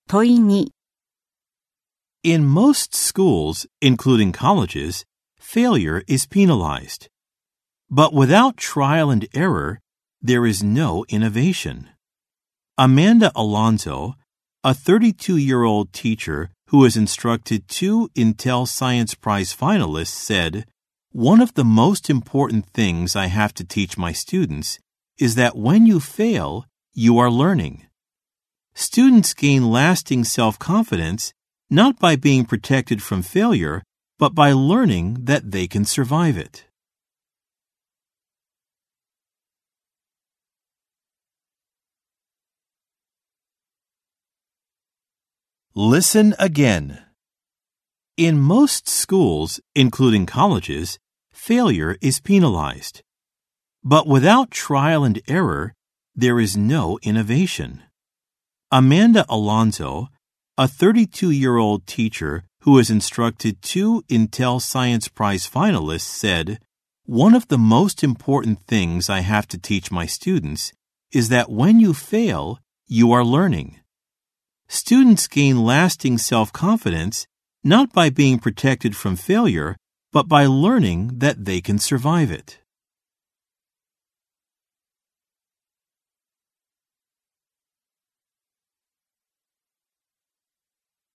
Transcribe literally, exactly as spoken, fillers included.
問いに In most schools, including colleges, failure is penalized. But without trial and error, there is no innovation. Amanda Alonso, a thirty-two-year-old teacher who has instructed two Intel Science Prize finalists, said, "One of the most important things I have to teach my students is that when you fail, you are learning." Students gain lasting self-confidence not by being protected from failure, but by learning that they can survive it. Listen again. In most schools, including colleges, failure is penalized. But without trial and error, there is no innovation. Amanda Alonso, a thirty-two-year-old teacher who has instructed two Intel Science Prize finalists, said, "One of the most important things I have to teach my students is that when you fail, you are learning." Students gain lasting self-confidence not by being protected from failure, but by learning that they can survive it.